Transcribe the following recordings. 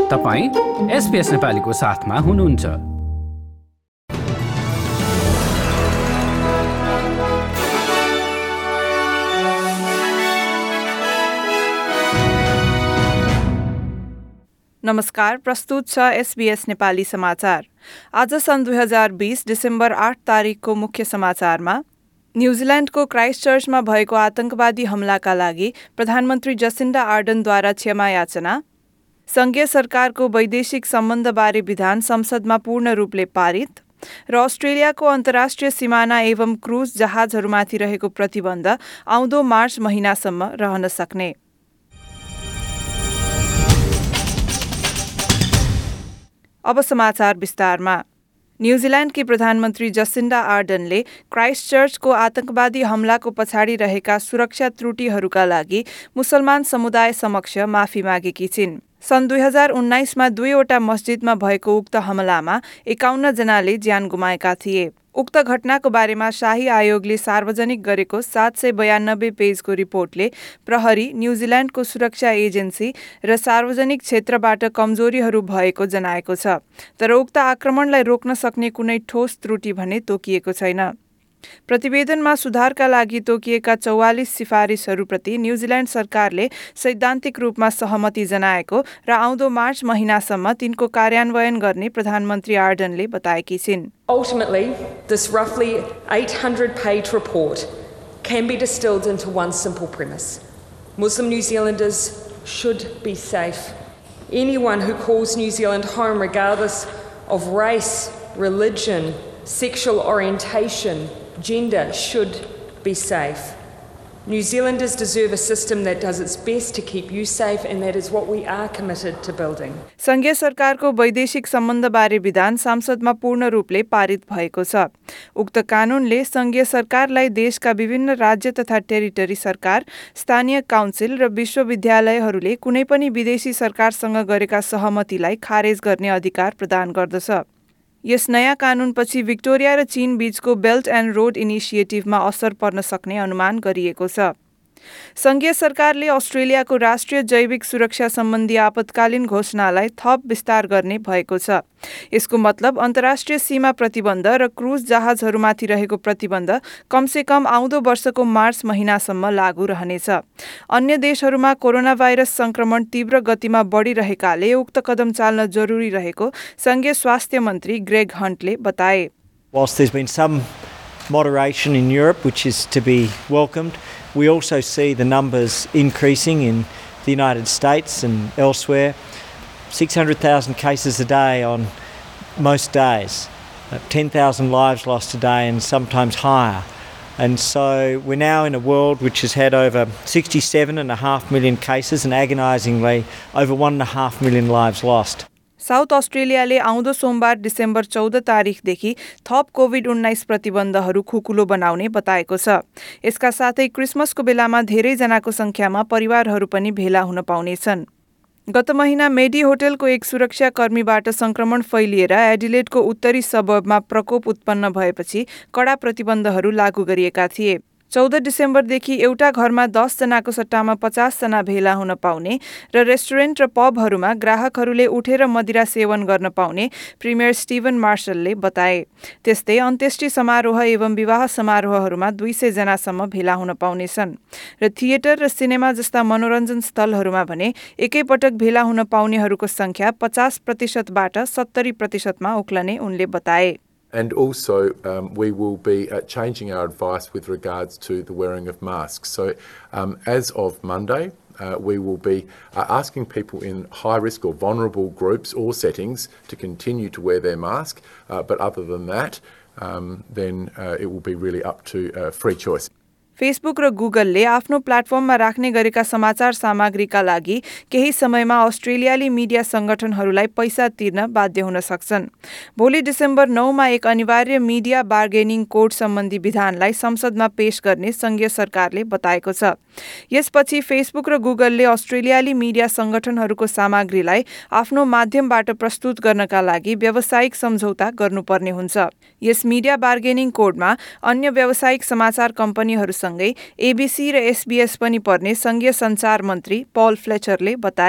तपाईं SBS नेपालीको साथमा हुनुहुन्छ। नमस्कार, प्रस्तुत छ SBS नेपाली समाचार। आज सन् 2020 डिसेम्बर 8 तारिकको मुख्य समाचारमा न्यूजील्यान्डको क्राइस्टचर्चमा भएको आतंकवादी हमलाका लागि प्रधानमन्त्री जसिन्डा आर्डनद्वारा क्षमा याचना, संघीय सरकारको वैदेशिक सम्बन्धबारे विधान संसदमा पूर्ण रूपले पारित र अस्ट्रेलियाको अन्तर्राष्ट्रिय सिमाना एवं क्रुज जहाजहरूमाथि रहेको प्रतिबन्ध आउँदो मार्च महिनासम्म रहन सक्ने। अब समाचार विस्तारमा। न्यूजील्यान्डकी प्रधानमन्त्री जसिन्डा आर्डनले क्राइस्टचर्चको आतंकवादी हमलाको पछाडि रहेका सुरक्षा त्रुटिहरूका लागि मुसलमान समुदाय समक्ष माफी मागेकी छिन्। सन् 2019मा 2वटा मस्जिदमा भएको उक्त हमलामा 51 जनाले ज्यान गुमाएका थिए। उक्त घटनाको बारेमा शाही आयोगले सार्वजनिक गरेको 792 पेजको रिपोर्टले प्रहरी, न्यूजील्यान्डको सुरक्षा एजेन्सी र सार्वजनिक क्षेत्रबाट कमजोरीहरू भएको जनाएको छ। तर उक्त आक्रमणलाई रोक्न सक्ने कुनै ठोस त्रुटि भने तोकिएको छैन। प्रतिवेदनमा सुधारका लागि तोकिएका 44 सिफारिसहरूप्रति न्यूजील्यान्ड सरकारले सैद्धान्तिक रूपमा सहमति जनाएको र आउँदो मार्च महिनासम्म तिनको कार्यान्वयन गर्ने प्रधानमन्त्री आर्डनले बताएकी छिन्। Ultimately, this roughly 800-page report can be distilled into one simple premise. Muslim New Zealanders should be safe. Anyone who calls New Zealand home, regardless of race, religion, sexual orientation, gender, should be safe. New Zealanders deserve a system that does its best to keep you safe, and that is what we are committed to building. संघीय सरकारको वैदेशिक सम्बन्धबारे विधान संसदमा पूर्ण रूपले पारित भएको छ। उक्त कानूनले संघीय सरकारलाई देशका विभिन्न राज्य तथा टेरिटरी सरकार, स्थानीय काउन्सिल र विश्वविद्यालयहरूले कुनै पनि विदेशी सरकारसँग गरेका सहमतिलाई खारेज गर्ने अधिकार प्रदान गर्दछ। यस नयाँ कानूनपछि विक्टोरिया र चीन बीचको बेल्ट एन्ड रोड इनिसिएटिभमा असर पर्न सक्ने अनुमान गरिएको छ। संघीय सरकारले अस्ट्रेलियाको राष्ट्रिय जैविक सुरक्षा सम्बन्धी आपतकालीन घोषणालाई थप विस्तार गर्ने भएको छ। यसको मतलब अन्तर्राष्ट्रिय सीमा प्रतिबन्ध र क्रुज जहाजहरूमाथि रहेको प्रतिबन्ध कमसे कम आउँदो वर्षको मार्च महिनासम्म लागू रहनेछ। अन्य देशहरूमा कोरोना भाइरस संक्रमण तीव्र गतिमा बढिरहेकाले उक्त कदम चाल्न जरुरी रहेको संघीय स्वास्थ्य मन्त्री ग्रेग हन्टले बताए। Whilst there's been some moderation in Europe, which is to be welcomed, we also see the numbers increasing in the United States and elsewhere. 600,000 cases a day on most days, 10,000 lives lost a day and sometimes higher. And so we're now in a world which has had over 67.5 million cases and agonisingly over 1.5 million lives lost. South अस्ट्रेलियाले आउँदो सोमबार December 14 तारिखदेखि थप COVID-19 प्रतिबन्धहरू खुकुलो बनाउने बताएको छ। यसका साथै क्रिसमसको बेलामा धेरैजनाको संख्यामा परिवारहरू पनि भेला हुन पाउनेछन्। गत महिना मेडी होटलको एक सुरक्षा कर्मीबाट संक्रमण फैलिएर एडिलेडको उत्तरी सबर्बमा प्रकोप उत्पन्न भएपछि कडा प्रतिबन्धहरू लागू गरिएका थिए। 14 डिसेम्बरदेखि एउटा घरमा 10 जनाको सट्टामा 50 जना भेला हुन पाउने र रेस्टुरेन्ट र पबहरूमा ग्राहकहरूले उठेर मदिरा सेवन गर्न पाउने प्रिमियर स्टिभन मार्शलले बताए। त्यस्तै अन्त्येष्टि समारोह एवं विवाह समारोहहरूमा 200 जनासम्म भेला हुन पाउनेछन् र थिएटर र सिनेमा जस्ता मनोरञ्जन स्थलहरूमा भने एकैपटक भेला हुन पाउनेहरूको संख्या 50%बाट 70%मा उक्लने उनले बताए। And also, we will be changing our advice with regards to the wearing of masks. So, as of Monday, we will be asking people in high risk or vulnerable groups or settings to continue to wear their mask. But other than that, then it will be really up to free choice. Facebook र गुगलले आफ्नो प्लेटफर्ममा राख्ने गरेका समाचार सामग्रीका लागि केही समयमा अस्ट्रेलियाली मिडिया संगठनहरूलाई पैसा तिर्न बाध्य हुन सक्छन्। भोलि डिसेम्बर 9मा एक अनिवार्य मिडिया बार्गेनिङ कोड सम्बन्धी विधानलाई संसदमा पेश गर्ने संघीय सरकारले बताएको छ। यसपछि फेसबुक र गुगलले अस्ट्रेलियाली मिडिया संगठनहरूको सामग्रीलाई आफ्नो माध्यमबाट प्रस्तुत गर्नका लागि व्यावसायिक सम्झौता गर्नुपर्ने हुन्छ। यस मिडिया बार्गेनिङ कोडमा अन्य व्यावसायिक समाचार कम्पनीहरूसँगै एबीसी र एसबीएस पनि पर्ने संघीय सञ्चार मन्त्री पल फ्लेचरले बताए।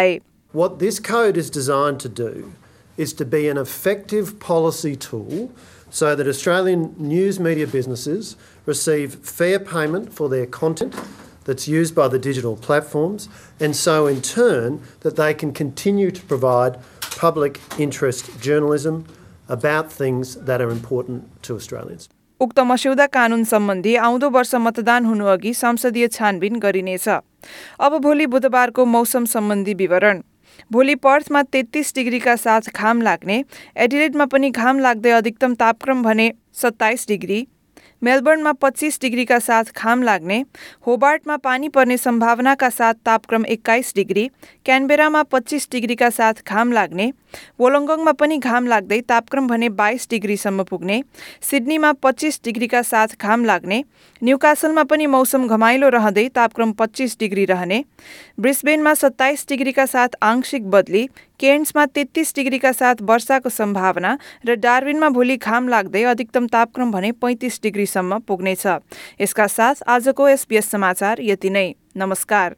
What this code is designed to do is to be an effective policy tool so that Australian news media businesses receive fair payment for their content that's used by the digital platforms, and so in turn that they can continue to provide public interest journalism about things that are important to Australians. उक्त मस्यौदा कानून सम्बन्धी आउँदो वर्ष मतदान हुनुअघि संसदीय छानबिन गरिनेछ। अब भोलि बुधबारको मौसम सम्बन्धी विवरण। भोलि पर्थमा 33 डिग्रीका साथ घाम लाग्ने, एडिलेडमा पनि घाम लाग्दै अधिकतम तापक्रम भने 27 डिग्री, मेलबर्नमा 25 डिग्रीका साथ घाम लाग्ने, होबार्टमा पानी पर्ने सम्भावनाका साथ तापक्रम 21 डिग्री, क्यानबेरामा 25 डिग्रीका साथ घाम लाग्ने, वोलोङ्गङमा पनि घाम लाग्दै तापक्रम भने 22 डिग्रीसम्म पुग्ने, सिडनीमा 25 डिग्रीका साथ घाम लाग्ने, न्युकासलमा पनि मौसम घमाइलो रहँदै तापक्रम 25 डिग्री रहने, ब्रिस्बेनमा 27 डिग्रीका साथ आंशिक बदली, केर्न्समा 33 डिग्रीका साथ वर्षाको सम्भावना र डार्विनमा भोलि घाम लाग्दै अधिकतम तापक्रम भने 35 डिग्रीसम्म पुग्नेछ। यसका साथ आजको SBS समाचार यति नै। नमस्कार।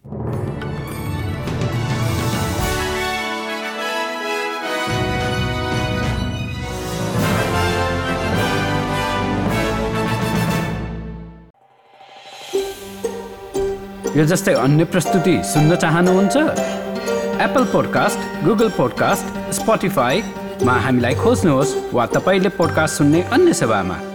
यो जस्तै अन्य प्रस्तुति सुन्न चाहनुहुन्छ? एप्पल पोडकास्ट, गुगल पोडकास्ट, स्पोटिफाईमा हामीलाई खोज्नुहोस् वा तपाईले पोडकास्ट सुन्ने अन्य सेवामा।